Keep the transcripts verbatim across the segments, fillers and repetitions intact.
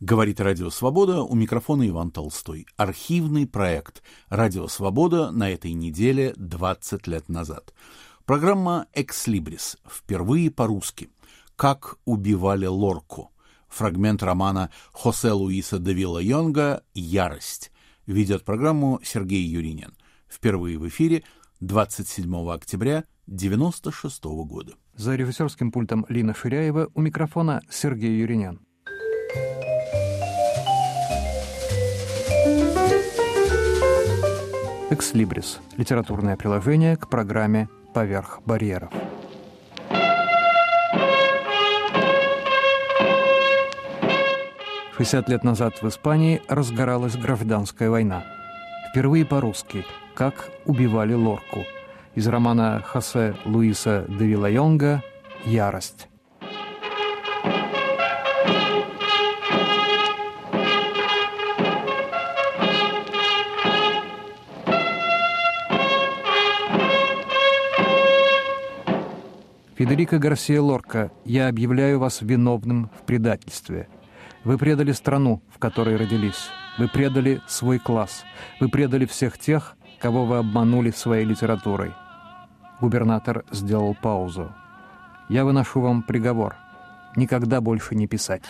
Говорит Радио Свобода, у микрофона Иван Толстой. Архивный проект Радио Свобода на этой неделе двадцать лет назад. Программа «Экслибрис». Впервые по-русски. «Как убивали Лорку». Фрагмент романа Хосе Луиса де Вилла-Йонга «Ярость». Ведет программу Сергей Юринин. Впервые в эфире двадцать седьмого октября девяносто шестого года. За режиссерским пультом Лина Ширяева, у микрофона Сергей Юринин. «Экслибрис» — литературное приложение к программе «Поверх барьеров». шестьдесят лет назад в Испании разгоралась гражданская война. Впервые по-русски «Как убивали Лорку» из романа Хосе Луиса де Вилла-Йонга «Ярость». Федерико Гарсия Лорка, я объявляю вас виновным в предательстве. Вы предали страну, в которой родились. Вы предали свой класс. Вы предали всех тех, кого вы обманули своей литературой. Губернатор сделал паузу. Я выношу вам приговор. Никогда больше не писать.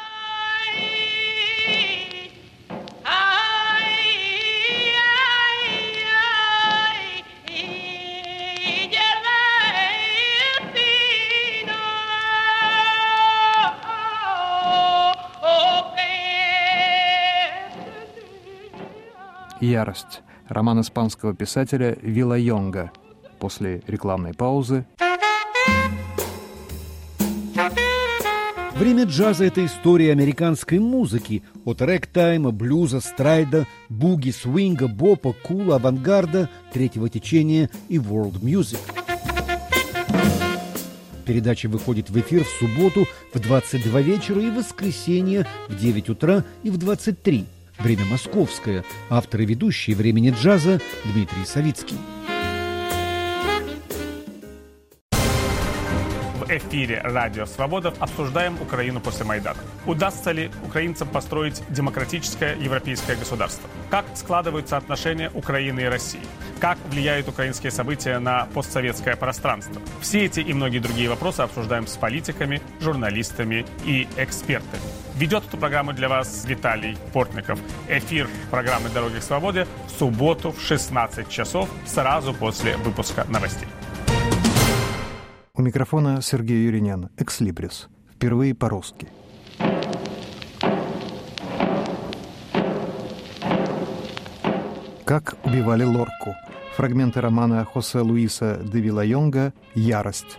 «Ярость» — роман испанского писателя Вилла-Йонга. После рекламной паузы. Время джаза – это история американской музыки. От рэг-тайма, блюза, страйда, буги, свинга, бопа, кула, авангарда, третьего течения и world music. Передача выходит в эфир в субботу в двадцать два вечера и в воскресенье в девять утра и в двадцать три. Время московское. Автор и ведущий «Времени джаза» Дмитрий Савицкий. В эфире «Радио Свобода» обсуждаем Украину после Майдана. Удастся ли украинцам построить демократическое европейское государство? Как складываются отношения Украины и России? Как влияют украинские события на постсоветское пространство? Все эти и многие другие вопросы обсуждаем с политиками, журналистами и экспертами. Ведет эту программу для вас Виталий Портников. Эфир программы «Дороги к свободе» в субботу в шестнадцать часов, сразу после выпуска новостей. У микрофона Сергей Юринин. «Экслибрис». Впервые по-русски. «Как убивали Лорку». Фрагменты романа Хосе Луиса де Вилла-Йонга «Ярость».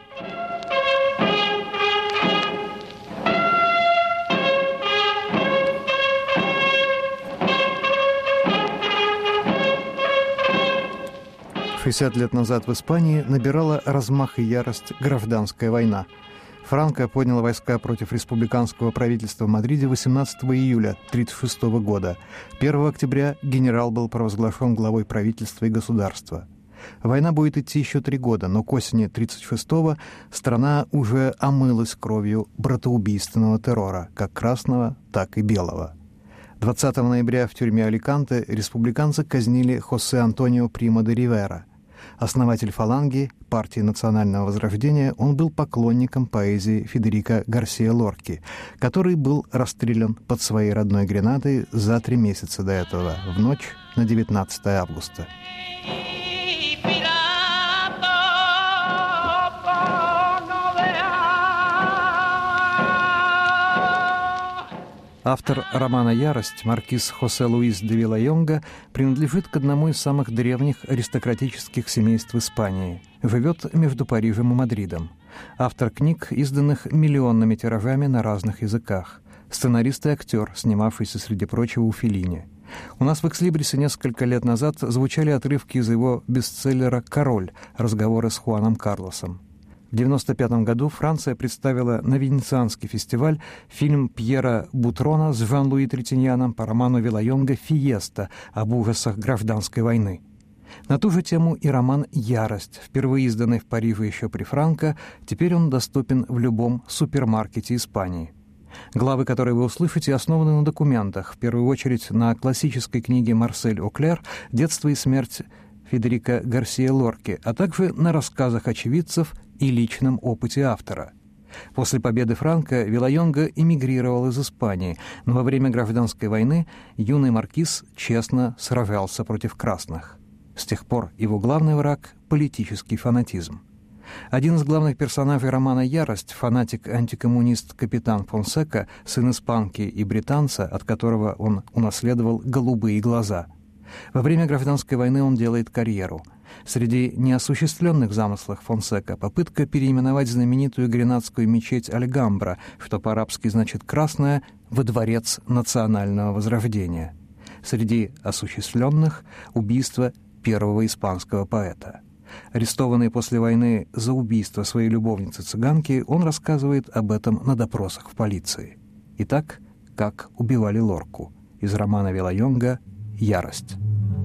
шестьдесят лет назад в Испании набирала размах и ярость гражданская война. Франко поднял войска против республиканского правительства в Мадриде восемнадцатого июля тысяча девятьсот тридцать шестого года. первого октября генерал был провозглашен главой правительства и государства. Война будет идти еще три года, но к осени тридцать шестого страна уже омылась кровью братоубийственного террора, как красного, так и белого. двадцатого ноября в тюрьме Аликанте республиканцы казнили Хосе Антонио Прима де Ривера. Основатель фаланги, партии национального возрождения, он был поклонником поэзии Федерико Гарсия Лорки, который был расстрелян под своей родной Гренадой за три месяца до этого, в ночь на девятнадцатое августа. Автор романа «Ярость» маркиз Хосе Луис де Вилла-Йонга принадлежит к одному из самых древних аристократических семейств Испании. Живет между Парижем и Мадридом. Автор книг, изданных миллионными тиражами на разных языках. Сценарист и актер, снимавшийся, среди прочего, у Феллини. У нас в «Экслибрисе» несколько лет назад звучали отрывки из его бестселлера «Король. Разговоры с Хуаном Карлосом». В девяносто пятом году Франция представила на Венецианский фестиваль фильм Пьера Бутрона с Жан-Луи Третиньяном по роману Вилла-Йонга «Фиеста» об ужасах гражданской войны. На ту же тему и роман «Ярость», впервые изданный в Париже еще при Франко, теперь он доступен в любом супермаркете Испании. Главы, которые вы услышите, основаны на документах, в первую очередь на классической книге Марсель Оклер «Детство и смерть» Федерико Гарсия Лорки, а также на рассказах очевидцев и личном опыте автора. После победы Франко Вилайонга эмигрировал из Испании, но во время гражданской войны юный маркиз честно сражался против красных. С тех пор его главный враг — политический фанатизм. Один из главных персонажей романа «Ярость» — фанатик-антикоммунист капитан Фонсека, сын испанки и британца, от которого он унаследовал голубые глаза. Во время гражданской войны он делает карьеру. Среди неосуществленных замыслов Фонсека попытка переименовать знаменитую гренадскую мечеть Альгамбра, что по-арабски значит «красная», во дворец национального возрождения. Среди осуществленных — убийство первого испанского поэта. Арестованный после войны за убийство своей любовницы-цыганки, он рассказывает об этом на допросах в полиции. Итак, как убивали Лорку. Из романа Вилайонга «Ярость».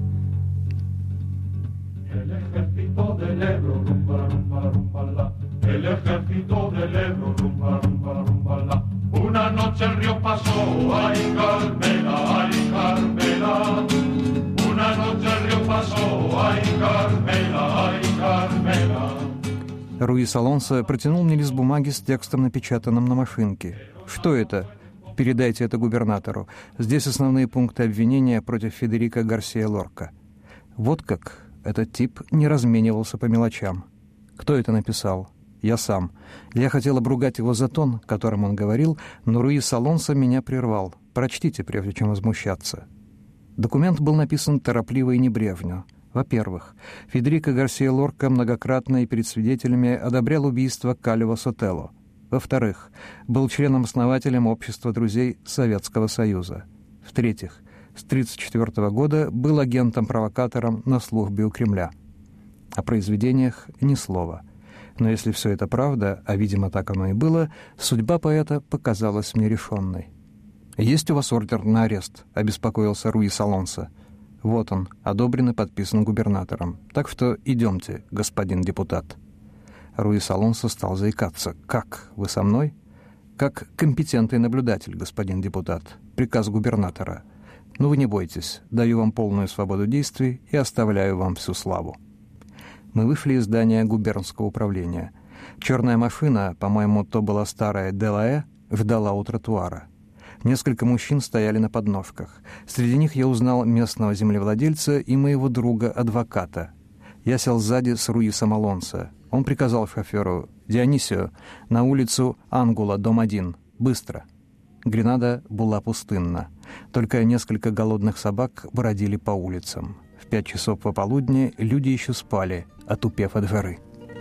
El ejército del Ebro, rumba, rumba, rumba, la. El ejército del Ebro, rumba, rumba, rumba, la. Una noche el río pasó, ay Carmela, ay Carmela. Una noche el río pasó, ay Carmela, ay Carmela. Руис Алонсо протянул мне лист бумаги с текстом, напечатанным на машинке. «Что это?» «Передайте это губернатору. Здесь основные пункты обвинения против Федерико Гарсия Лорка». Вот как этот тип не разменивался по мелочам. Кто это написал? Я сам. Я хотел обругать его за тон, которым он говорил, но Руис Алонсо меня прервал. Прочтите, прежде чем возмущаться. Документ был написан торопливо и небрежно. Во-первых, Федерико Гарсия Лорка многократно и перед свидетелями одобрял убийство Каллио Сотелло. Во-вторых, был членом-основателем Общества друзей Советского Союза. В-третьих, с тысяча девятьсот тридцать четвёртого года был агентом-провокатором на службе у Кремля. О произведениях ни слова. Но если все это правда, а, видимо, так оно и было, судьба поэта показалась мне решенной. «Есть у вас ордер на арест?» — обеспокоился Руис Алонсо. «Вот он, одобрен и подписан губернатором. Так что идемте, господин депутат». Руис Алонсо стал заикаться. «Как? Вы со мной?» «Как компетентный наблюдатель, господин депутат. Приказ губернатора. Ну вы не бойтесь, даю вам полную свободу действий и оставляю вам всю славу». Мы вышли из здания губернского управления. Черная машина, по-моему, то была старая Делаэ, ждала у тротуара. Несколько мужчин стояли на подножках. Среди них я узнал местного землевладельца и моего друга-адвоката. Я сел сзади с Руисом Алонсо. Он приказал шоферу: «Дионисио, на улицу Ангула, дом один. Быстро». Гренада была пустынна. Только несколько голодных собак бродили по улицам. В пять часов пополудни люди еще спали, отупев от жары.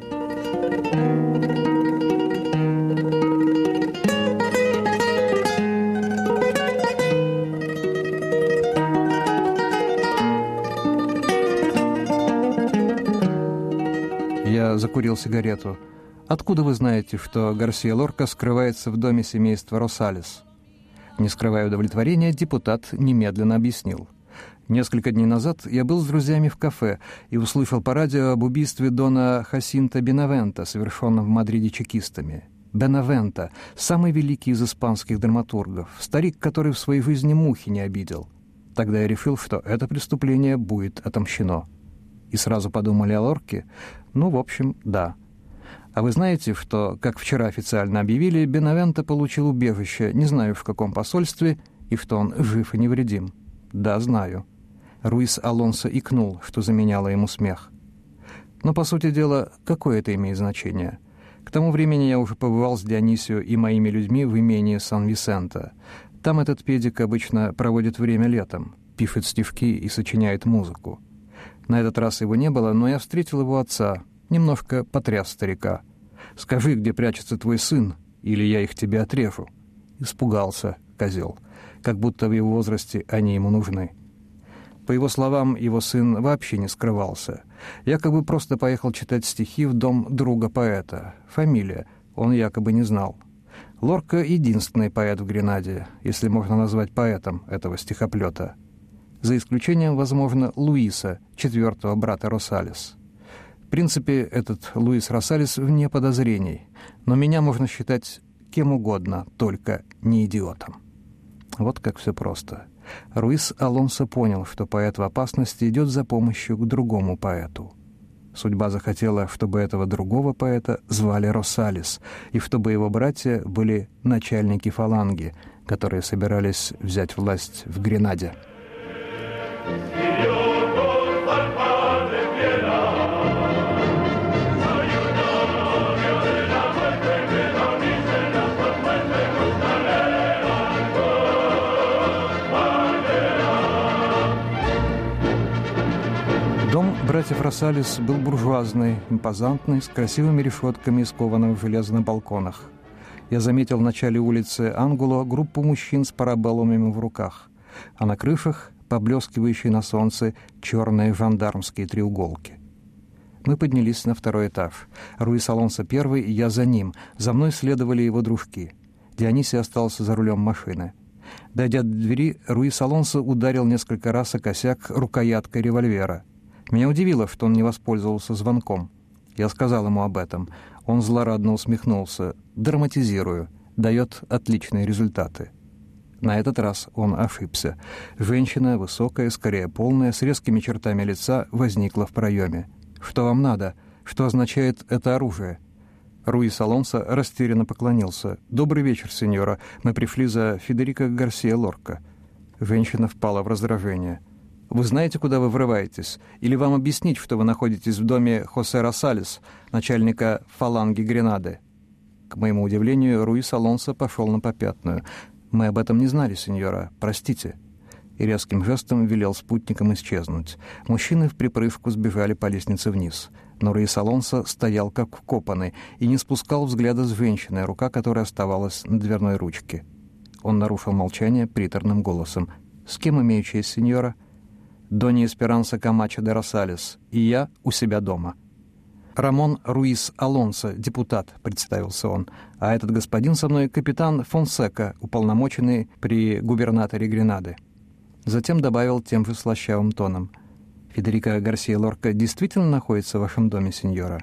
Я закурил сигарету. «Откуда вы знаете, что Гарсия Лорка скрывается в доме семейства Росалес?» Не скрывая удовлетворения, депутат немедленно объяснил. Несколько дней назад я был с друзьями в кафе и услышал по радио об убийстве дона Хасинто Бенавента, совершенном в Мадриде чекистами. Бенавента — самый великий из испанских драматургов, старик, который в своей жизни мухи не обидел. Тогда я решил, что это преступление будет отомщено. И сразу подумали о Лорке? Ну, в общем, да. А вы знаете, что, как вчера официально объявили, Бенавента получил убежище, не знаю в каком посольстве, и что он жив и невредим? Да, знаю. Руис Алонсо икнул, что заменяло ему смех. Но, по сути дела, какое это имеет значение? К тому времени я уже побывал с Дионисио и моими людьми в имении Сан-Висенто. Там этот педик обычно проводит время летом, пишет стишки и сочиняет музыку. На этот раз его не было, но я встретил его отца, немножко потряс старика. «Скажи, где прячется твой сын, или я их тебе отрежу». Испугался, козел, как будто в его возрасте они ему нужны. По его словам, его сын вообще не скрывался. Якобы просто поехал читать стихи в дом друга поэта. Фамилия он якобы не знал. Лорка — единственный поэт в Гренаде, если можно назвать поэтом этого стихоплета. За исключением, возможно, Луиса, четвертого брата Росалес. В принципе, этот Луис Росалес вне подозрений, но меня можно считать кем угодно, только не идиотом. Вот как все просто. Руис Алонсо понял, что поэт в опасности идет за помощью к другому поэту. Судьба захотела, чтобы этого другого поэта звали Росалис, и чтобы его братья были начальники фаланги, которые собирались взять власть в Гренаде. Дом братьев Росалис был буржуазный, импозантный, с красивыми решетками из кованого железа на балконах. Я заметил в начале улицы Ангуло группу мужчин с парабеллумами в руках, а на крышах, поблескивающие на солнце, черные жандармские треуголки. Мы поднялись на второй этаж. Руис Алонсо первый, и я за ним. За мной следовали его дружки. Дионисий остался за рулем машины. Дойдя до двери, Руис Алонсо ударил несколько раз о косяк рукояткой револьвера. Меня удивило, что он не воспользовался звонком. Я сказал ему об этом. Он злорадно усмехнулся. «Драматизирую. Дает отличные результаты». На этот раз он ошибся. Женщина, высокая, скорее полная, с резкими чертами лица, возникла в проеме. «Что вам надо? Что означает это оружие?» Руис Алонсо растерянно поклонился. «Добрый вечер, сеньора. Мы пришли за Федерико Гарсия Лорка». Женщина впала в раздражение. «Вы знаете, куда вы врываетесь? Или вам объяснить, что вы находитесь в доме Хосе Росалис, начальника фаланги Гренады?» К моему удивлению, Руис Алонсо пошел на попятную. «Мы об этом не знали, сеньора. Простите». И резким жестом велел спутникам исчезнуть. Мужчины вприпрыжку сбежали по лестнице вниз. Но Руис Алонсо стоял как вкопанный и не спускал взгляда с женщины, рука которой оставалась на дверной ручке. Он нарушил молчание приторным голосом. «С кем имею честь, сеньора?» «Донья Эсперанса Камачо де Росалис, и я у себя дома». «Рамон Руис Алонсо, депутат», — представился он. «А этот господин со мной капитан Фонсека, уполномоченный при губернаторе Гренады». Затем добавил тем же слащавым тоном. «Федерико Гарсия Лорка действительно находится в вашем доме, сеньора?»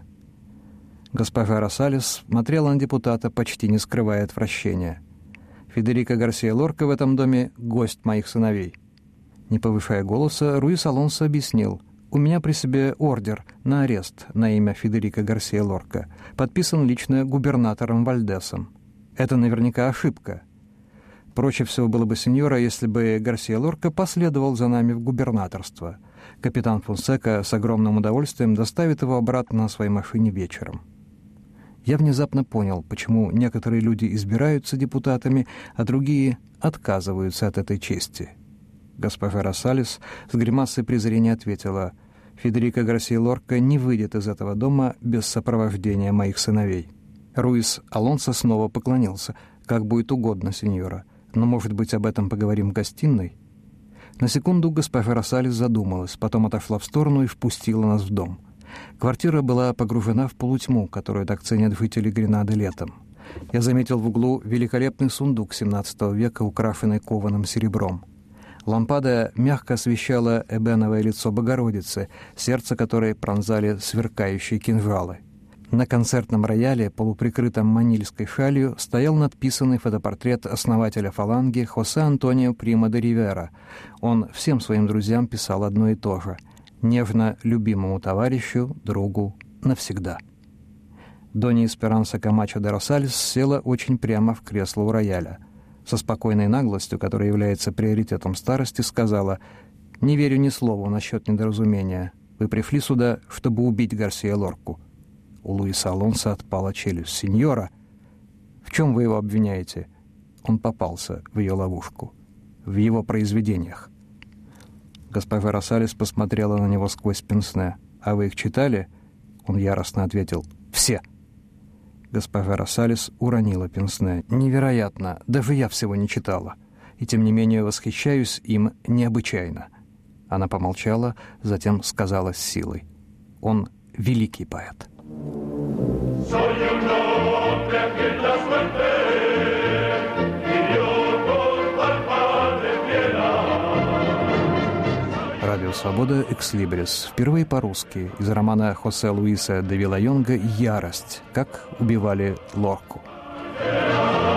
Госпожа Росалис смотрела на депутата, почти не скрывая отвращения. «Федерико Гарсия Лорка в этом доме — гость моих сыновей». Не повышая голоса, Руис Алонсо объяснил. «У меня при себе ордер на арест на имя Федерико Гарсия Лорка, подписан лично губернатором Вальдесом. Это наверняка ошибка. Проще всего было бы, сеньора, если бы Гарсия Лорка последовал за нами в губернаторство. Капитан Фонсека с огромным удовольствием доставит его обратно на своей машине вечером». Я внезапно понял, почему некоторые люди избираются депутатами, а другие отказываются от этой чести. Госпожа Росалис с гримасой презрения ответила: «Федерико Гарсия Лорка не выйдет из этого дома без сопровождения моих сыновей». Руис Алонсо снова поклонился. «Как будет угодно, сеньора. Но, может быть, об этом поговорим в гостиной?» На секунду госпожа Росалис задумалась, потом отошла в сторону и впустила нас в дом. Квартира была погружена в полутьму, которую так ценят жители Гренады летом. Я заметил в углу великолепный сундук семнадцатого века, украшенный кованым серебром. Лампада мягко освещала эбеновое лицо Богородицы, сердце которой пронзали сверкающие кинжалы. На концертном рояле, полуприкрытом манильской шалью, стоял надписанный фотопортрет основателя фаланги Хосе Антонио Прима де Ривера. Он всем своим друзьям писал одно и то же: «Нежно любимому товарищу, другу, навсегда». Донья Эсперанса Камачо де Росалис села очень прямо в кресло у рояля. Со спокойной наглостью, которая является приоритетом старости, сказала: «Не верю ни слову насчет недоразумения. Вы пришли сюда, чтобы убить Гарсия Лорку». У Луиса Алонсо отпала челюсть. «Сеньора, в чем вы его обвиняете?» Он попался в ее ловушку. «В его произведениях». Госпожа Росалис посмотрела на него сквозь пенсне. «А вы их читали?» Он яростно ответил: «Все». Госпожа Росалис уронила пенсне. «Невероятно! Даже я всего не читала. И тем не менее восхищаюсь им необычайно». Она помолчала, затем сказала с силой: «Он великий поэт». Радио «Свобода», «Экслибрис». Впервые по-русски из романа Хосе Луиса де Вилайонга «Ярость. Как убивали Лорку».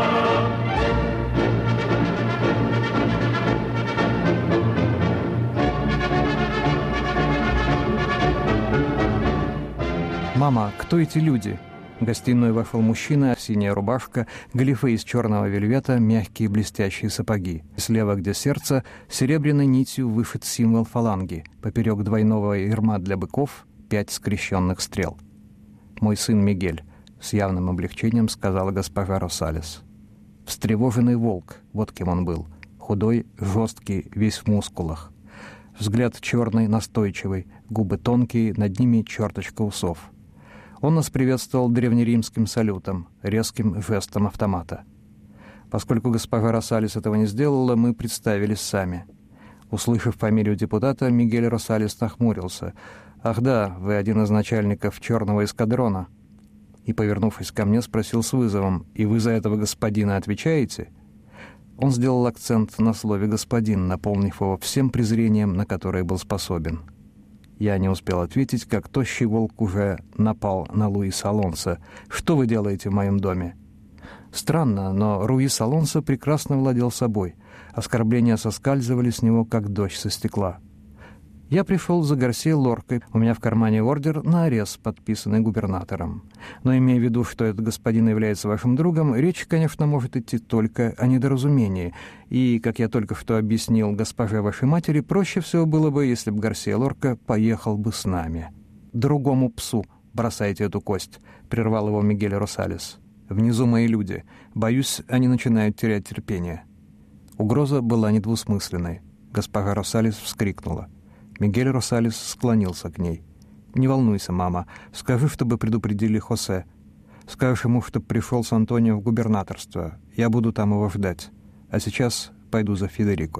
«Мама, кто эти люди?» В гостиную вошел мужчина, синяя рубашка, галифе из черного вельвета, мягкие блестящие сапоги. Слева, где сердце, серебряной нитью вышит символ фаланги. Поперек двойного ерма для быков пять скрещенных стрел. «Мой сын Мигель», — с явным облегчением сказала госпожа Росалес. Встревоженный волк, вот кем он был. Худой, жесткий, весь в мускулах. Взгляд черный, настойчивый, губы тонкие, над ними черточка усов. Он нас приветствовал древнеримским салютом, резким жестом автомата. Поскольку госпожа Росалес этого не сделала, мы представились сами. Услышав фамилию депутата, Мигель Росалес нахмурился. «Ах да, вы один из начальников черного эскадрона». И, повернувшись ко мне, спросил с вызовом: «И вы за этого господина отвечаете?» Он сделал акцент на слове «господин», наполнив его всем презрением, на которое был способен. Я не успел ответить, как тощий волк уже напал на Луиса Алонсо. «Что вы делаете в моем доме?» Странно, но Руис Алонсо прекрасно владел собой. Оскорбления соскальзывали с него, как дождь со стекла. «Я пришел за Гарсией Лоркой. У меня в кармане ордер на арест, подписанный губернатором. Но, имея в виду, что этот господин является вашим другом, речь, конечно, может идти только о недоразумении. И, как я только что объяснил госпоже вашей матери, проще всего было бы, если бы Гарсия Лорка поехал бы с нами». «Другому псу бросайте эту кость», — прервал его Мигель Росалес. «Внизу мои люди. Боюсь, они начинают терять терпение». Угроза была недвусмысленной. Госпожа Росалес вскрикнула. Мигель Росалес склонился к ней. «Не волнуйся, мама. Скажи, чтобы предупредили Хосе. Скажешь ему, чтобы пришел с Антонио в губернаторство. Я буду там его ждать. А сейчас пойду за Федерико».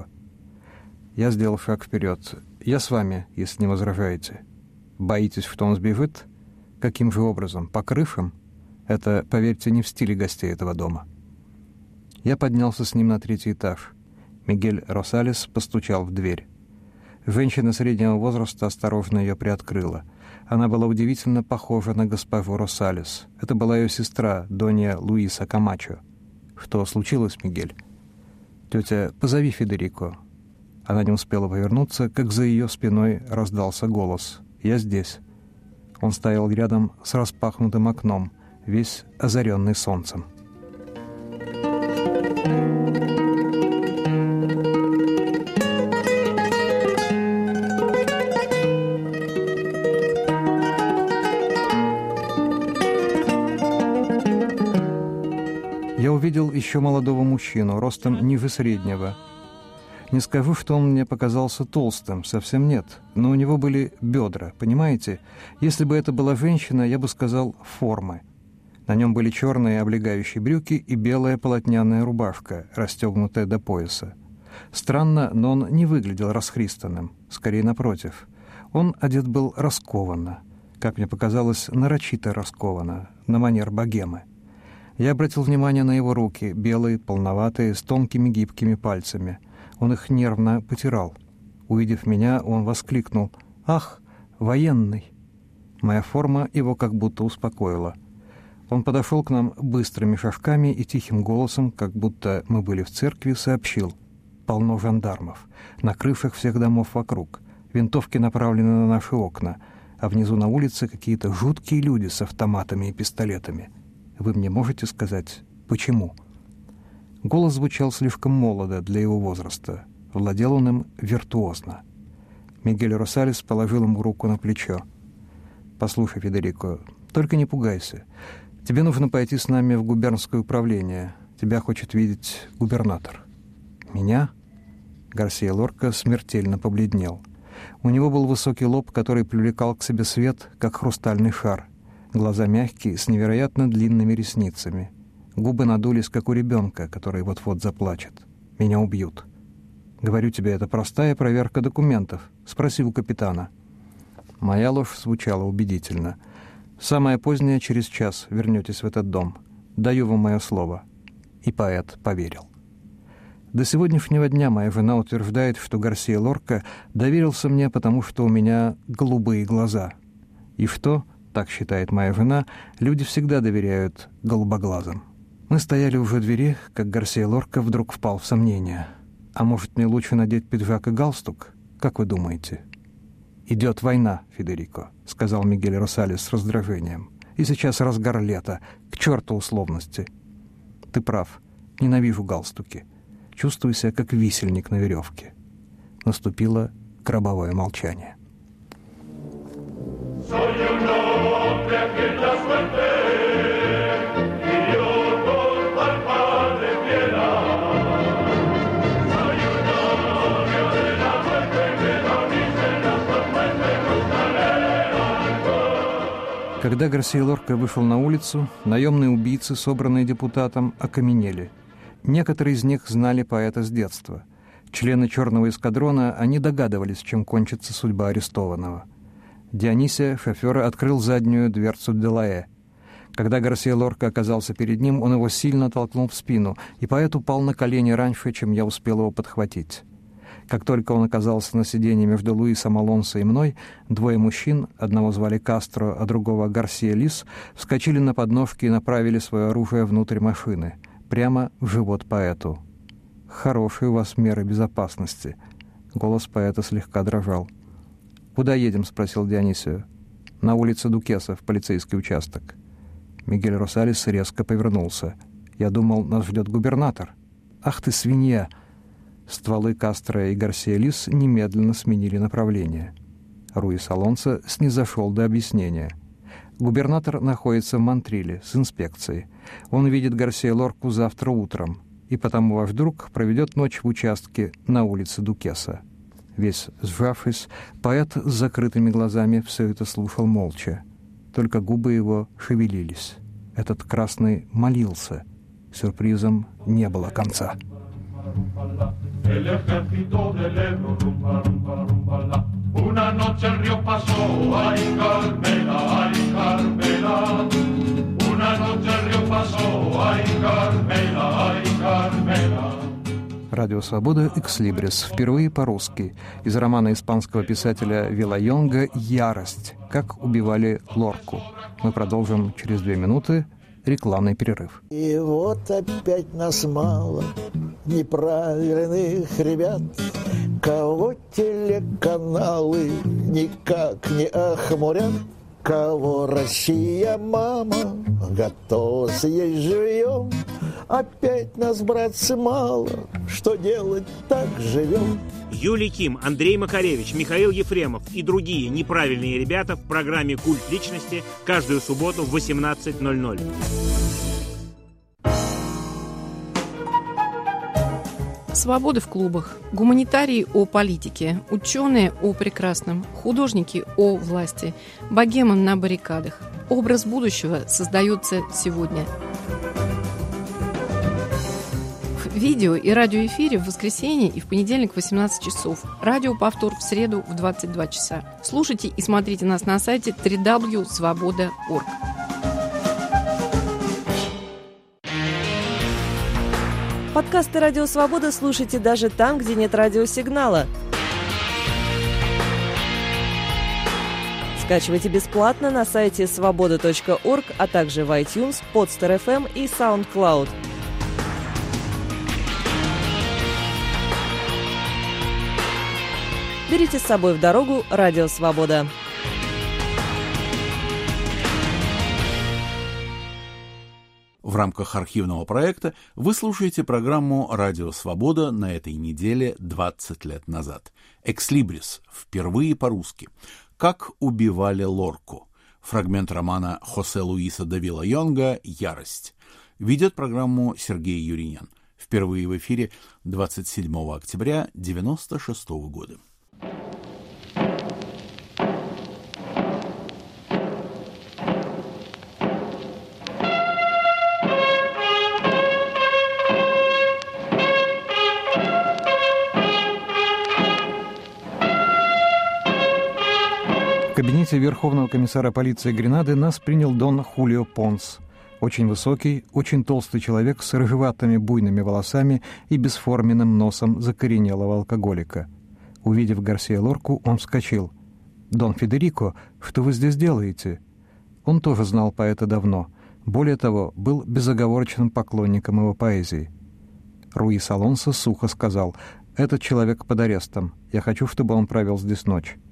Я сделал шаг вперед. «Я с вами, если не возражаете. Боитесь, что он сбежит? Каким же образом? По крышам? Это, поверьте, не в стиле гостей этого дома». Я поднялся с ним на третий этаж. Мигель Росалес постучал в дверь. Женщина среднего возраста осторожно ее приоткрыла. Она была удивительно похожа на госпожу Росалес. Это была ее сестра, Донья Луиса Камачо. «Что случилось, Мигель?» «Тетя, позови Федерико». Она не успела повернуться, как за ее спиной раздался голос. «Я здесь». Он стоял рядом с распахнутым окном, весь озаренный солнцем. Я увидел еще молодого мужчину, ростом ниже среднего. Не скажу, что он мне показался толстым, совсем нет, но у него были бедра, понимаете? Если бы это была женщина, я бы сказал формы. На нем были черные облегающие брюки и белая полотняная рубашка, расстегнутая до пояса. Странно, но он не выглядел расхристанным, скорее напротив. Он одет был раскованно, как мне показалось, нарочито раскованно, на манер богемы. Я обратил внимание на его руки, белые, полноватые, с тонкими гибкими пальцами. Он их нервно потирал. Увидев меня, он воскликнул: «Ах, военный!» Моя форма его как будто успокоила. Он подошел к нам быстрыми шажками и тихим голосом, как будто мы были в церкви, сообщил: «Полно жандармов. На крышах всех домов вокруг. Винтовки направлены на наши окна. А внизу на улице какие-то жуткие люди с автоматами и пистолетами. Вы мне можете сказать, почему?» Голос звучал слишком молодо для его возраста. Владел он им виртуозно. Мигель Росалес положил ему руку на плечо. «Послушай, Федерико, только не пугайся. Тебе нужно пойти с нами в губернское управление. Тебя хочет видеть губернатор». «Меня?» Гарсия Лорка смертельно побледнел. У него был высокий лоб, который привлекал к себе свет, как хрустальный шар. Глаза мягкие, с невероятно длинными ресницами. Губы надулись, как у ребенка, который вот-вот заплачет. «Меня убьют». «Говорю тебе, это простая проверка документов. Спроси у капитана». Моя ложь звучала убедительно. «Самое позднее, через час, вернетесь в этот дом. Даю вам мое слово». И поэт поверил. До сегодняшнего дня моя жена утверждает, что Гарсия Лорка доверился мне, потому что у меня голубые глаза. И что, так считает моя жена, люди всегда доверяют голубоглазым. Мы стояли уже в двери, как Гарсия Лорка вдруг впал в сомнение. «А может, мне лучше надеть пиджак и галстук? Как вы думаете?» «Идет война, Федерико», — сказал Мигель Росалес с раздражением. «И сейчас разгар лета. К черту условности». «Ты прав. Ненавижу галстуки. Чувствую себя, как висельник на веревке». Наступило гробовое молчание. Когда Гарсия Лорка вышел на улицу, наемные убийцы, собранные депутатом, окаменели. Некоторые из них знали поэта с детства. Члены черного эскадрона, они догадывались, чем кончится судьба арестованного. Дионисия, шофер, открыл заднюю дверцу Делае. Когда Гарсия Лорка оказался перед ним, он его сильно толкнул в спину, и поэт упал на колени раньше, чем я успел его подхватить. Как только он оказался на сиденье между Луисом Алонсо и мной, двое мужчин, одного звали Кастро, а другого Гарсия Лис, вскочили на подножки и направили свое оружие внутрь машины, прямо в живот поэту. «Хорошие у вас меры безопасности». Голос поэта слегка дрожал. «Куда едем?» — спросил Дионисио. «На улице Дукеса, в полицейский участок». Мигель Росалес резко повернулся. «Я думал, нас ждет губернатор». «Ах ты, свинья!» Стволы Кастро и Гарсия Лис немедленно сменили направление. Руис Алонсо снизошел до объяснения. Губернатор находится в Монтриле с инспекцией. Он видит Гарсия Лорку завтра утром, и потому ваш друг проведет ночь в участке на улице Дукеса. Весь сжавшись, поэт с закрытыми глазами все это слушал молча. Только губы его шевелились. Этот красный молился. Сюрпризом не было конца. El ejército del Ebro, rumba, rumba, rumba, la. Una noche el río pasó, ay Carmela, ay Carmela. Una noche el río pasó, ay Carmela, ay Carmela. Радио «Свобода» «Экслибрис» впервые по-русски из романа испанского писателя Вилайонга «Ярость. Как убивали Лорку». Мы продолжим через две минуты. Рекламный перерыв. И вот опять нас мало неправильных ребят, кого телеканалы никак не охмурят, кого Россия, мама, готова съесть живьем. Опять нас, братцы, мало, что делать, так живем. Юлий Ким, Андрей Макаревич, Михаил Ефремов и другие неправильные ребята в программе «Культ личности» каждую субботу в восемнадцать ноль ноль. Свобода в клубах, гуманитарии о политике, ученые о прекрасном, художники о власти, богема на баррикадах. Образ будущего создается сегодня. В видео и радиоэфире в воскресенье и в понедельник в восемнадцать часов. Радиоповтор в среду в двадцать два часа. Слушайте и смотрите нас на сайте дабл ю дабл ю дабл ю точка свобода точка орг. Подкасты «Радио Свобода» слушайте даже там, где нет радиосигнала. Скачивайте бесплатно на сайте свобода точка орг, а также в iTunes, Podster эф эм и SoundCloud. Берите с собой в дорогу «Радио Свобода». В рамках архивного проекта вы слушаете программу «Радио Свобода» на этой неделе двадцать лет назад. «Экслибрис» впервые по-русски. «Как убивали Лорку». Фрагмент романа Хосе Луиса де Вилайонга «Ярость». Ведет программу Сергей Юриян. Впервые в эфире двадцать седьмого октября девяносто шестого года. В кабинете Верховного комиссара полиции Гренады нас принял Дон Хулио Понс. Очень высокий, очень толстый человек с рыжеватыми буйными волосами и бесформенным носом закоренелого алкоголика. Увидев Гарсия Лорку, он вскочил. «Дон Федерико, что вы здесь делаете?» Он тоже знал поэта давно. Более того, был безоговорочным поклонником его поэзии. Руис Алонсо сухо сказал: «Этот человек под арестом. Я хочу, чтобы он провел здесь ночь».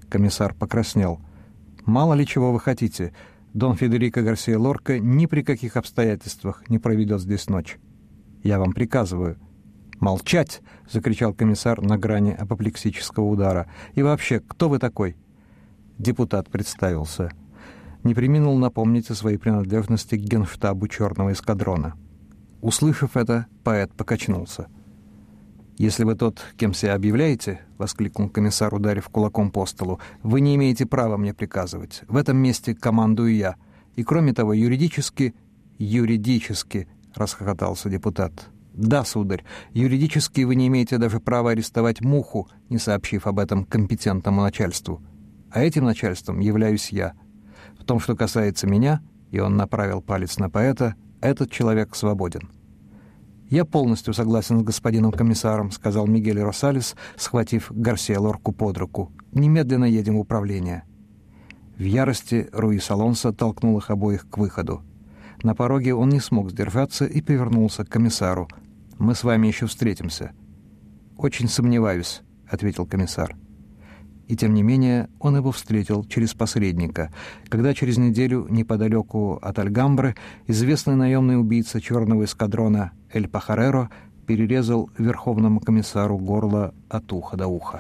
Комиссар покраснел. «Мало ли чего вы хотите. Дон Федерико Гарсия Лорка ни при каких обстоятельствах не проведет здесь ночь. Я вам приказываю». «Молчать!» — закричал комиссар на грани апоплексического удара. «И вообще, кто вы такой?» Депутат представился. Не преминул напомнить о своей принадлежности к генштабу Черного эскадрона. Услышав это, поэт покачнулся. «Если вы тот, кем себя объявляете, — воскликнул комиссар, ударив кулаком по столу, — вы не имеете права мне приказывать. В этом месте командую я. И, кроме того, юридически... — Юридически, — расхохотался депутат. «Да, сударь, юридически вы не имеете даже права арестовать муху, не сообщив об этом компетентному начальству. А этим начальством являюсь я. В том, что касается меня, — и он направил палец на поэта, — этот человек свободен». «Я полностью согласен с господином комиссаром», — сказал Мигель Росалес, схватив Гарсия Лорку под руку. «Немедленно едем в управление». В ярости Руис Алонсо толкнул их обоих к выходу. На пороге он не смог сдержаться и повернулся к комиссару. «Мы с вами еще встретимся». «Очень сомневаюсь», — ответил комиссар. И тем не менее он его встретил через посредника, когда через неделю неподалеку от Альгамбры известный наемный убийца черного эскадрона Эль Пахареро перерезал верховному комиссару горло от уха до уха.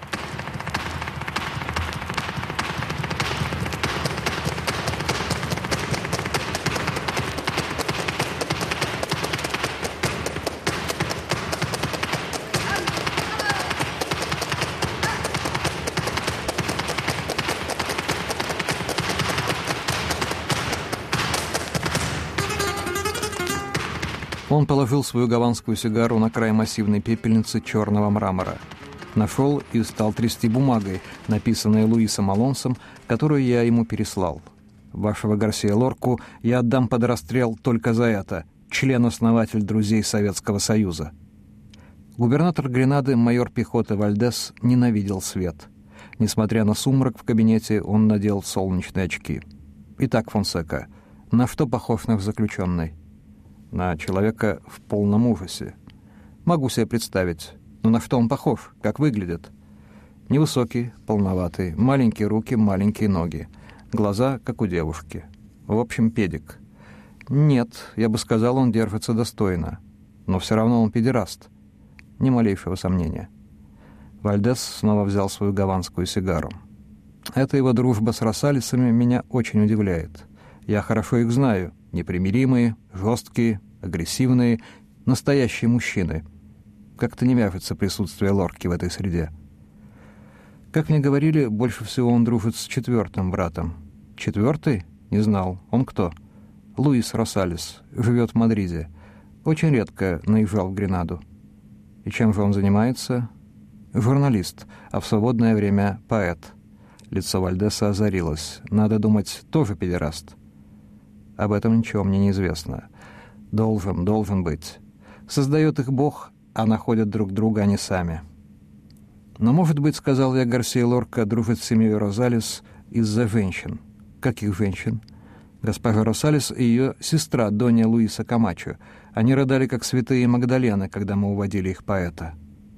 Он положил свою гаванскую сигару на край массивной пепельницы черного мрамора. Нашел и стал трясти бумагой, написанной Луисом Алонсом, которую я ему переслал. «Вашего Гарсия Лорку я отдам под расстрел только за это, член-основатель Друзей Советского Союза». Губернатор Гренады, майор пехоты Вальдес, ненавидел свет. Несмотря на сумрак в кабинете, он надел солнечные очки. «Итак, Фонсека, на что похож наш заключенный?» «На человека в полном ужасе. Могу себе представить. Но на что он похож? Как выглядит?» «Невысокий, полноватый, маленькие руки, маленькие ноги. Глаза, как у девушки. В общем, педик. Нет, я бы сказал, он держится достойно. Но все равно он педераст. Ни малейшего сомнения». Вальдес снова взял свою гаванскую сигару. «Эта его дружба с Росалесами меня очень удивляет. Я хорошо их знаю. Непримиримые, жесткие, агрессивные, настоящие мужчины. Как-то не вяжется присутствие Лорки в этой среде. Как мне говорили, больше всего он дружит с четвертым братом. Четвертый? Не знал. Он кто? Луис Росалес. Живет в Мадриде. Очень редко наезжал в Гренаду. И чем же он занимается? Журналист, а в свободное время поэт. Лицо Вальдеса озарилось. Надо думать, тоже педераст. Об этом ничего мне не известно. Должен, должен быть. Создает их Бог, а находят друг друга они сами. Но, может быть, сказал я, Гарсия Лорка дружит с семьей Розалес из-за женщин. Каких женщин? Госпожа Росалес и ее сестра Донья Луиса Камачо. Они рыдали, как святые Магдалены, когда мы уводили их поэта.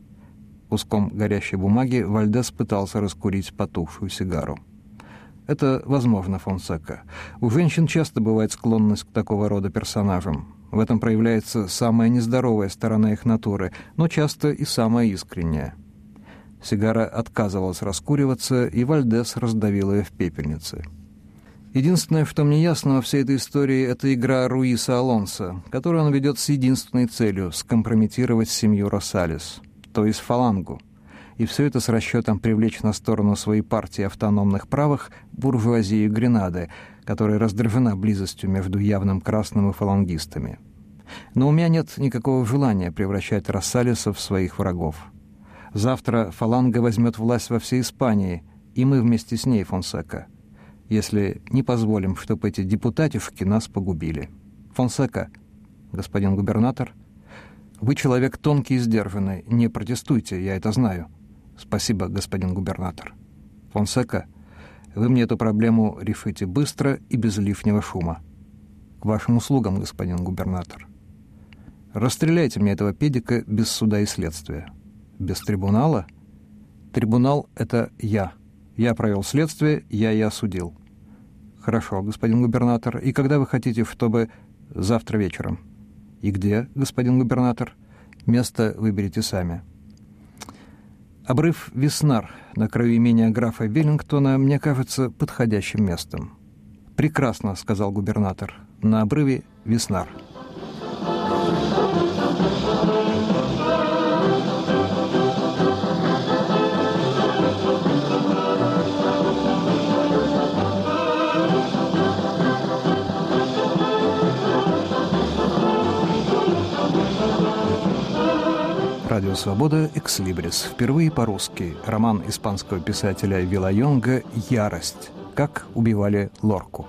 Куском горящей бумаги Вальдес пытался раскурить потухшую сигару. Это возможно, Фонсека. У женщин часто бывает склонность к такого рода персонажам. В этом проявляется самая нездоровая сторона их натуры, но часто и самая искренняя. Сигара отказывалась раскуриваться, и Вальдес раздавил ее в пепельнице. Единственное, что мне ясно во всей этой истории, это игра Руиса Алонсо, которую он ведет с единственной целью — скомпрометировать семью Росалес, то есть фалангу. И все это с расчетом привлечь на сторону своей партии автономных правых буржуазию Гренады, которая раздражена близостью между явным красным и фалангистами. Но у меня нет никакого желания превращать Росалесов в своих врагов. Завтра фаланга возьмет власть во всей Испании, и мы вместе с ней, Фонсека, если не позволим, чтобы эти депутатишки нас погубили. Фонсека, господин губернатор, вы человек тонкий и сдержанный, не протестуйте, я это знаю. Спасибо, господин губернатор. Фонсека, вы мне эту проблему решите быстро и без лишнего шума. К вашим услугам, господин губернатор. Расстреляйте мне этого педика без суда и следствия. Без трибунала? Трибунал — это я. Я провел следствие, я и осудил. Хорошо, господин губернатор. И когда вы хотите, чтобы завтра вечером? И где, господин губернатор? Место выберите сами. Обрыв Веснар на краю имения графа Веллингтона мне кажется подходящим местом. Прекрасно, сказал губернатор. На обрыве Веснар. Радио «Свобода» «Экслибрис». Впервые по-русски. Роман испанского писателя Вилайонга «Ярость. Как убивали Лорку».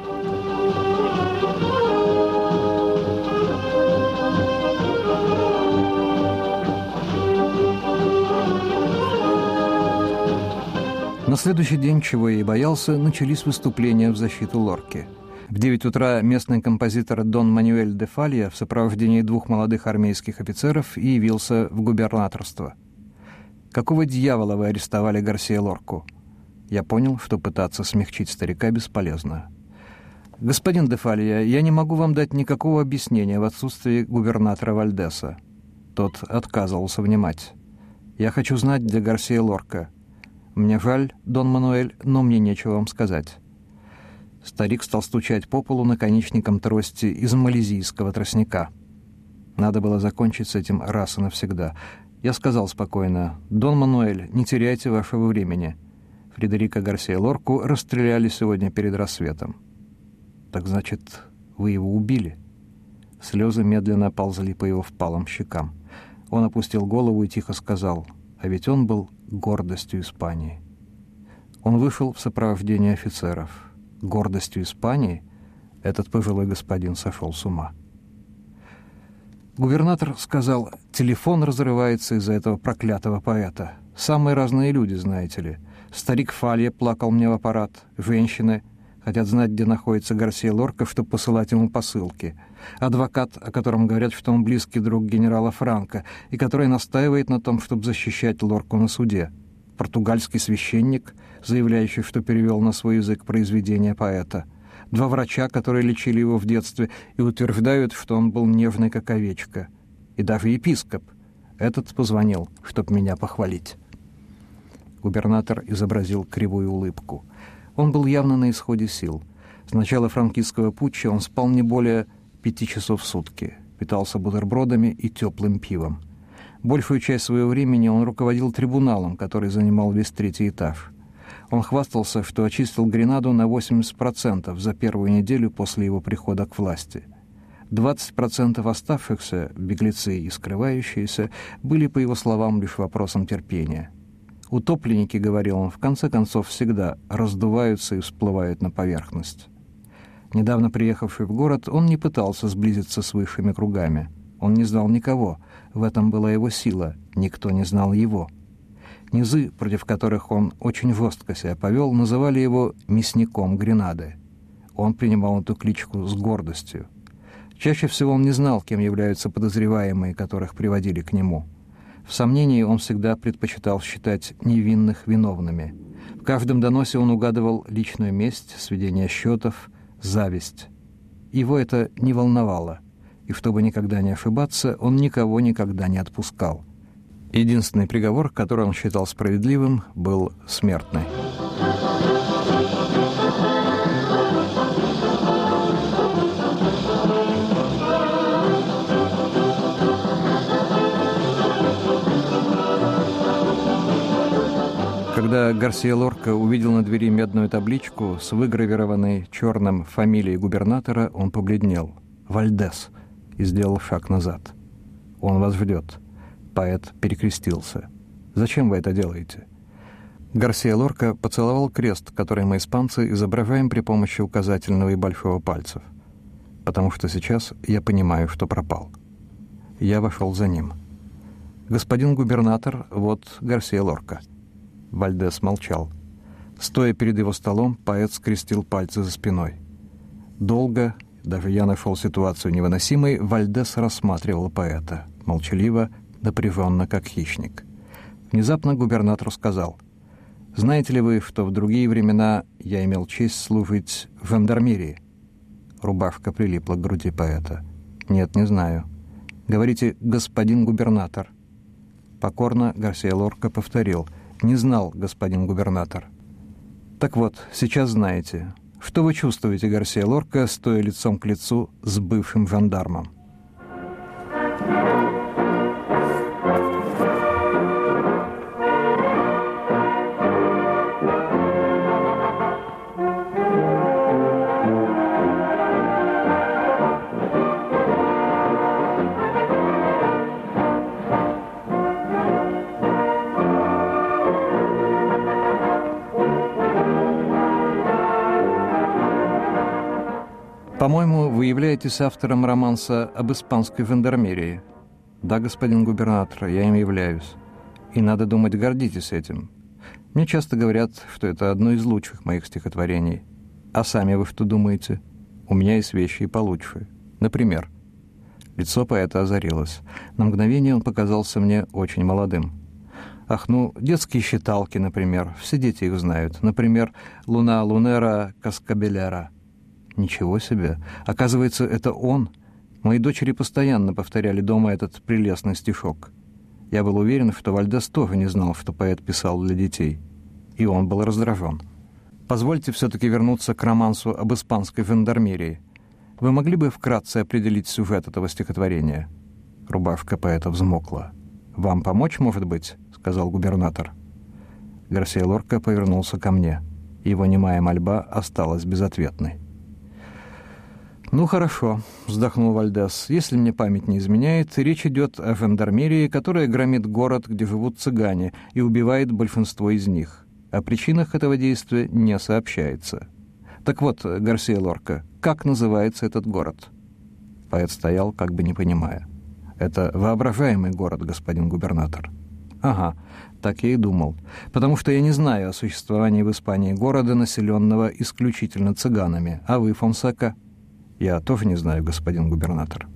На следующий день, чего я и боялся, начались выступления в защиту Лорки. В девять утра местный композитор Дон Мануэль де Фалья в сопровождении двух молодых армейских офицеров явился в губернаторство. «Какого дьявола вы арестовали Гарсия Лорку?» Я понял, что пытаться смягчить старика бесполезно. «Господин де Фалья, я не могу вам дать никакого объяснения в отсутствии губернатора Вальдеса». Тот отказывался внимать. «Я хочу знать, где Гарсия Лорка. Мне жаль, Дон Мануэль, но мне нечего вам сказать». Старик стал стучать по полу наконечником трости из малезийского тростника. Надо было закончить с этим раз и навсегда. Я сказал спокойно: «Дон Мануэль, не теряйте вашего времени. Фредерико Гарсия Лорку расстреляли сегодня перед рассветом». «Так значит, вы его убили?» Слезы медленно ползли по его впалым щекам. Он опустил голову и тихо сказал: «А ведь он был гордостью Испании». Он вышел в сопровождении офицеров. Гордостью Испании этот пожилой господин сошел с ума. Губернатор сказал: «Телефон разрывается из-за этого проклятого поэта. Самые разные люди, знаете ли. Старик Фалья плакал мне в аппарат. Женщины хотят знать, где находится Гарсия Лорка, чтобы посылать ему посылки. Адвокат, о котором говорят, что он близкий друг генерала Франко, и который настаивает на том, чтобы защищать Лорку на суде. Португальский священник, заявляющий, что перевел на свой язык произведение поэта. Два врача, которые лечили его в детстве и утверждают, что он был нежный, как овечка. И даже епископ. Этот позвонил, чтобы меня похвалить». Губернатор изобразил кривую улыбку. Он был явно на исходе сил. С начала франкистского путча он спал не более пяти часов в сутки, питался бутербродами и теплым пивом. Большую часть своего времени он руководил трибуналом, который занимал весь третий этаж. Он хвастался, что очистил Гренаду на восемьдесят процентов за первую неделю после его прихода к власти. двадцать процентов оставшихся, беглецы и скрывающиеся, были, по его словам, лишь вопросом терпения. Утопленники, говорил он, в конце концов всегда раздуваются и всплывают на поверхность. Недавно приехавший в город, он не пытался сблизиться с высшими кругами. Он не знал никого, в этом была его сила, никто не знал его. Низы, против которых он очень жестко себя повел, называли его «мясником Гренады». Он принимал эту кличку с гордостью. Чаще всего он не знал, кем являются подозреваемые, которых приводили к нему. В сомнении он всегда предпочитал считать невинных виновными. В каждом доносе он угадывал личную месть, сведение счетов, зависть. Его это не волновало, и чтобы никогда не ошибаться, он никого никогда не отпускал. Единственный приговор, который он считал справедливым, был смертный. Когда Гарсия Лорка увидел на двери медную табличку с выгравированной черным фамилией губернатора, он побледнел. «Вальдес!» и сделал шаг назад. «Он вас ждет». Поэт перекрестился. «Зачем вы это делаете?» Гарсия Лорка поцеловал крест, который мы, испанцы, изображаем при помощи указательного и большого пальцев. «Потому что сейчас я понимаю, что пропал». Я вошел за ним. «Господин губернатор, вот Гарсия Лорка». Вальдес молчал. Стоя перед его столом, поэт скрестил пальцы за спиной. Долго, даже я нашел ситуацию невыносимой, Вальдес рассматривал поэта, молчаливо, напряженно, как хищник. Внезапно губернатор сказал: Знаете ли вы, что в другие времена я имел честь служить в жандармерии? Рубашка прилипла к груди поэта. Нет, не знаю. Говорите, господин губернатор. Покорно Гарсия Лорка повторил. Не знал, господин губернатор. Так вот, сейчас знаете. Что вы чувствуете, Гарсия Лорка, стоя лицом к лицу с бывшим жандармом? По-моему, вы являетесь автором романса об испанской жандармерии. Да, господин губернатор, я им являюсь. И, надо думать, гордитесь этим. Мне часто говорят, что это одно из лучших моих стихотворений. А сами вы что думаете? У меня есть вещи и получше. Например, лицо поэта озарилось. На мгновение он показался мне очень молодым. Ах, ну, детские считалки, например. Все дети их знают. Например, «Луна Лунера Каскабелера». Ничего себе! Оказывается, это он. Мои дочери постоянно повторяли дома этот прелестный стишок. Я был уверен, что Вальдес тоже не знал, что поэт писал для детей. И он был раздражен. Позвольте все-таки вернуться к романсу об испанской жандармерии. Вы могли бы вкратце определить сюжет этого стихотворения? Рубашка поэта взмокла. «Вам помочь, может быть?» — сказал губернатор. Гарсия Лорка повернулся ко мне. Его немая мольба осталась безответной. «Ну, хорошо», — вздохнул Вальдес. «Если мне память не изменяет, речь идет о жандармерии, которая громит город, где живут цыгане, и убивает большинство из них. О причинах этого действия не сообщается. Так вот, Гарсия Лорка, как называется этот город?» Поэт стоял, как бы не понимая. «Это воображаемый город, господин губернатор». «Ага, так я и думал. Потому что я не знаю о существовании в Испании города, населенного исключительно цыганами. А вы, Фонсека?» «Я тоже не знаю, господин губернатор».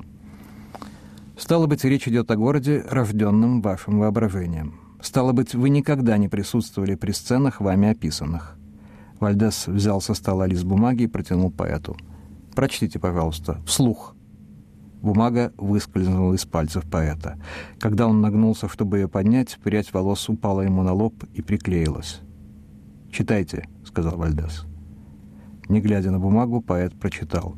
«Стало быть, речь идет о городе, рожденном вашим воображением. Стало быть, вы никогда не присутствовали при сценах, вами описанных». Вальдес взял со стола лист бумаги и протянул поэту. «Прочтите, пожалуйста, вслух». Бумага выскользнула из пальцев поэта. Когда он нагнулся, чтобы ее поднять, прядь волос упала ему на лоб и приклеилась. «Читайте», — сказал Вальдес. Не глядя на бумагу, поэт прочитал.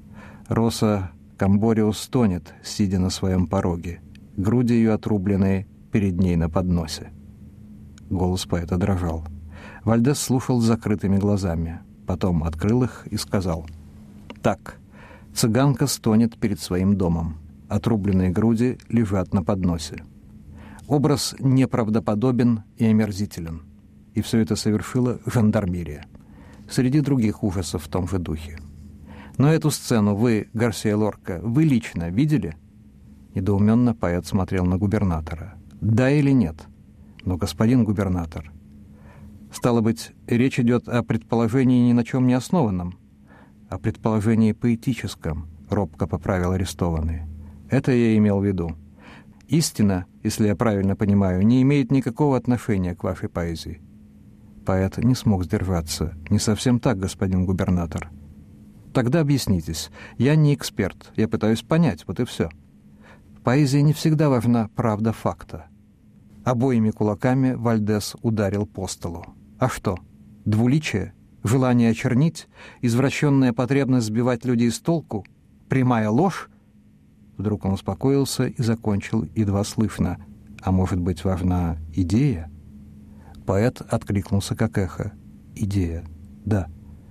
«Роса Камбориус стонет, сидя на своем пороге. Груди ее отрубленные перед ней на подносе». Голос поэта дрожал. Вальдес слушал с закрытыми глазами. Потом открыл их и сказал. «Так, цыганка стонет перед своим домом. Отрубленные груди лежат на подносе. Образ неправдоподобен и омерзителен. И все это совершила жандармерия. Среди других ужасов в том же духе. Но эту сцену вы, Гарсия Лорка, вы лично видели?» Недоуменно поэт смотрел на губернатора. «Да или нет?» «Но, господин губернатор...» «Стало быть, речь идет о предположении ни на чем не основанном, о предположении поэтическом», — робко поправил арестованный. «Это я имел в виду. Истина, если я правильно понимаю, не имеет никакого отношения к вашей поэзии». Поэт не смог сдержаться. «Не совсем так, господин губернатор». «Тогда объяснитесь. Я не эксперт. Я пытаюсь понять, вот и все. В поэзии не всегда важна правда факта». Обоими кулаками Вальдес ударил по столу. «А что? Двуличие? Желание очернить? Извращенная потребность сбивать людей с толку? Прямая ложь?» Вдруг он успокоился и закончил едва слышно. «А может быть, важна идея?» Поэт откликнулся как эхо. «Идея. Да».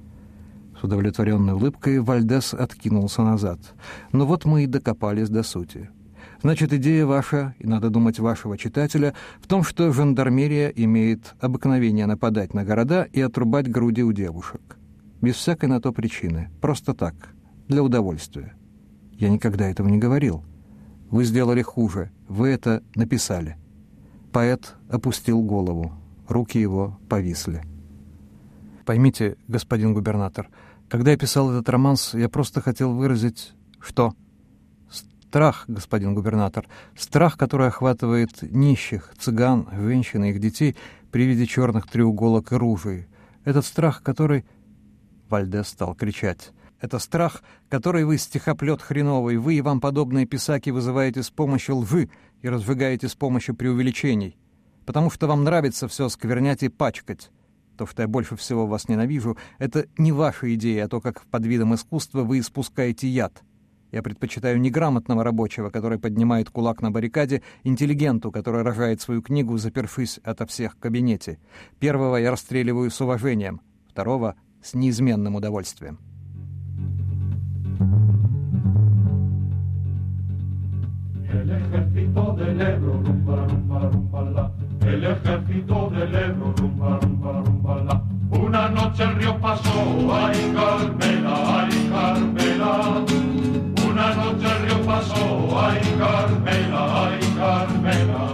С удовлетворенной улыбкой Вальдес откинулся назад. «Ну вот мы и докопались до сути. Значит, идея ваша, и, надо думать, вашего читателя, в том, что жандармерия имеет обыкновение нападать на города и отрубать груди у девушек. Без всякой на то причины. Просто так. Для удовольствия. Я никогда этого не говорил. Вы сделали хуже. Вы это написали». Поэт опустил голову. Руки его повисли. «Поймите, господин губернатор, когда я писал этот романс, я просто хотел выразить...» «Что?» страх, господин губернатор, страх, который охватывает нищих, цыган, женщин и их детей при виде черных треуголок и ружей. Этот страх, который...» Вальдес стал кричать. «Это страх, который вы, стихоплет хреновый, вы и вам подобные писаки вызываете с помощью лжи и разжигаете с помощью преувеличений. Потому что вам нравится все сквернять и пачкать. То, что я больше всего вас ненавижу, это не ваша идея, а то, как под видом искусства вы испускаете яд. Я предпочитаю неграмотного рабочего, который поднимает кулак на баррикаде, интеллигенту, который рожает свою книгу, запершись ото всех в кабинете. Первого я расстреливаю с уважением, второго — с неизменным удовольствием». El ejército del Ebro, rumba, rumba, rumba, la. El ejército del Ebro, rumba, rumba, rumba, la. Una noche el río pasó, ay Carmela, ay Carmela. Una noche el río pasó, ay Carmela, ay Carmela.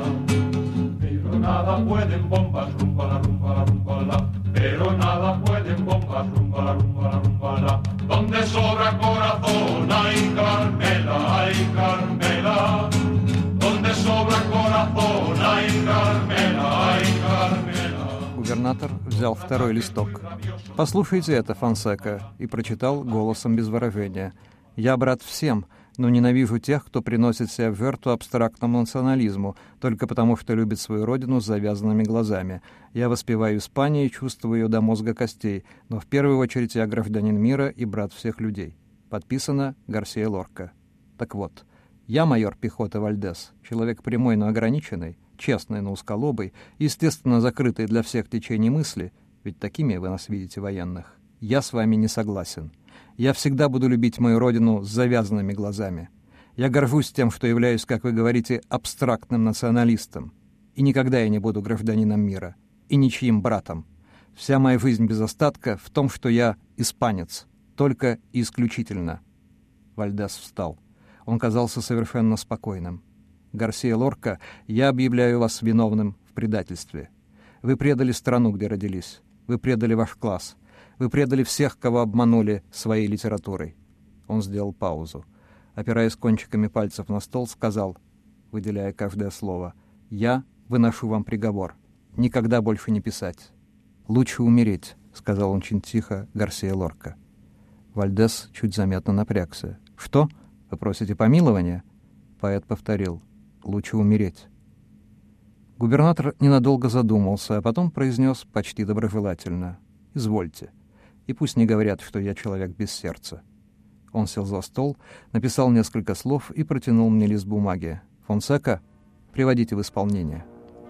Pero nada pueden bombas, rumba, la, rumba, la, rumba, la. Pero nada pueden bombas, rumba, la, rumba, la, rumba, la. Donde sobra corazón, ay Carmela, ay Carmela. Donde sobra corazón, ay Carmela, ay Carmela. Губернатор взял второй листок. «Послушайте это, Фонсека», и прочитал голосом без выражения. «Я брат всем, но ненавижу тех, кто приносит себя в жертву абстрактному национализму, только потому что любит свою родину с завязанными глазами. Я воспеваю Испанию и чувствую ее до мозга костей, но в первую очередь я гражданин мира и брат всех людей». Подписано Гарсия Лорка. Так вот, я майор пехоты Вальдес, человек прямой, но ограниченный, честный, но узколобый, естественно, закрытый для всех течений мысли, ведь такими вы нас видите, военных. Я с вами не согласен. Я всегда буду любить мою родину с завязанными глазами. Я горжусь тем, что являюсь, как вы говорите, абстрактным националистом. И никогда я не буду гражданином мира. И ничьим братом. Вся моя жизнь без остатка в том, что я испанец. Только и исключительно. Вальдес встал. Он казался совершенно спокойным. «Гарсия Лорка, я объявляю вас виновным в предательстве. Вы предали страну, где родились. Вы предали ваш класс. Вы предали всех, кого обманули своей литературой». Он сделал паузу. Опираясь кончиками пальцев на стол, сказал, выделяя каждое слово, «Я выношу вам приговор. Никогда больше не писать». «Лучше умереть», — сказал очень тихо Гарсия Лорка. Вальдес чуть заметно напрягся. «Что? Вы просите помилования?» Поэт повторил, «Лучше умереть». Губернатор ненадолго задумался, а потом произнес почти доброжелательно, «Извольте. И пусть не говорят, что я человек без сердца». Он сел за стол, написал несколько слов и протянул мне лист бумаги. «Фонсека, приводите в исполнение».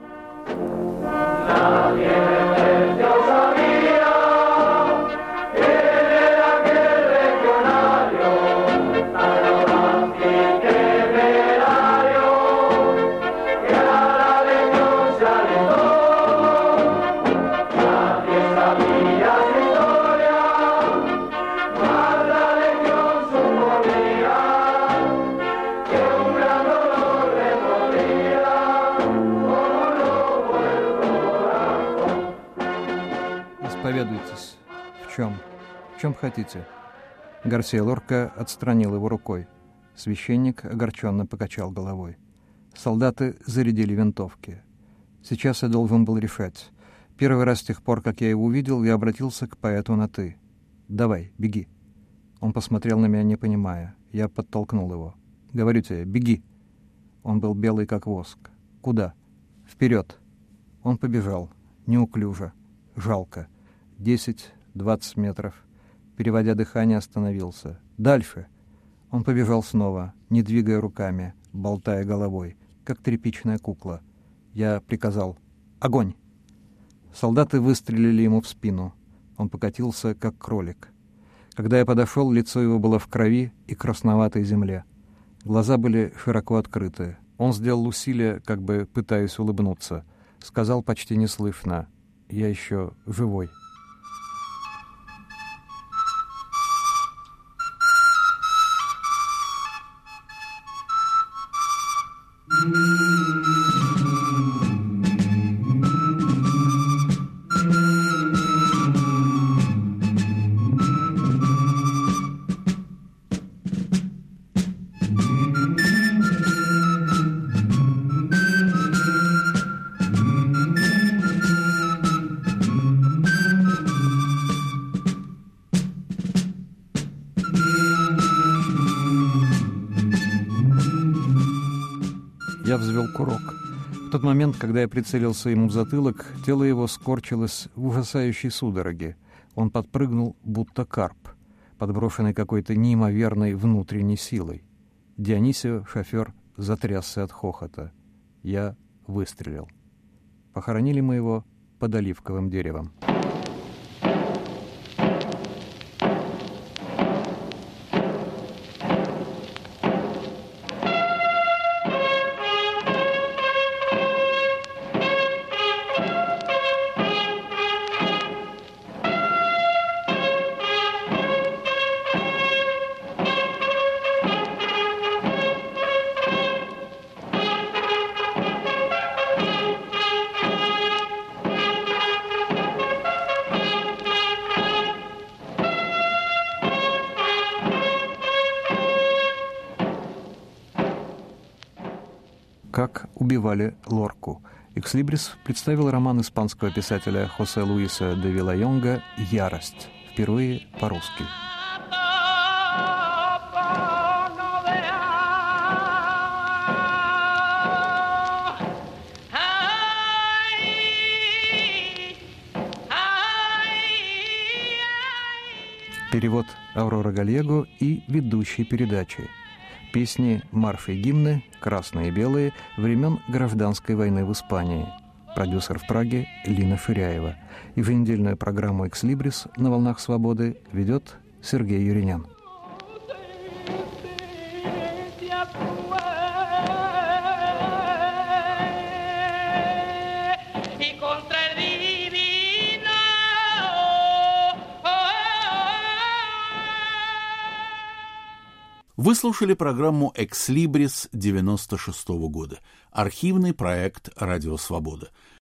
Исповедуйтесь. В чем? В чем хотите?» Гарсия Лорка отстранил его рукой. Священник огорченно покачал головой. Солдаты зарядили винтовки. Сейчас я должен был решать. Первый раз с тех пор, как я его увидел, я обратился к поэту на «ты». «Давай, беги». Он посмотрел на меня, не понимая. Я подтолкнул его. «Говорю тебе, беги». Он был белый, как воск. «Куда?» «Вперед». Он побежал. Неуклюже. Жалко. Десять-двадцать метров. Переводя дыхание, остановился. «Дальше!» Он побежал снова, не двигая руками, болтая головой, как тряпичная кукла. Я приказал «Огонь!». Солдаты выстрелили ему в спину. Он покатился, как кролик. Когда я подошел, лицо его было в крови и красноватой земле. Глаза были широко открыты. Он сделал усилие, как бы пытаясь улыбнуться. Сказал почти неслышно: «Я еще живой». курок. В тот момент, когда я прицелился ему в затылок, тело его скорчилось в ужасающей судороге. Он подпрыгнул, будто карп, подброшенный какой-то неимоверной внутренней силой. Дионисио, шофер, затрясся от хохота. Я выстрелил. Похоронили мы его под оливковым деревом. «Как убивали Лорку». «Экслибрис» представил роман испанского писателя Хосе Луиса де Виллайонга «Ярость», впервые по-русски. Перевод Аврора Гальего и ведущий передачи. Песни, марши и гимны, красные и белые, времен гражданской войны в Испании. Продюсер в Праге Лина Ширяева. Еженедельную программу «Экслибрис» на волнах свободы ведет Сергей Юринян. Вы слушали программу «Экслибрис» девяносто шестого года. Архивный проект «Радио Свобода».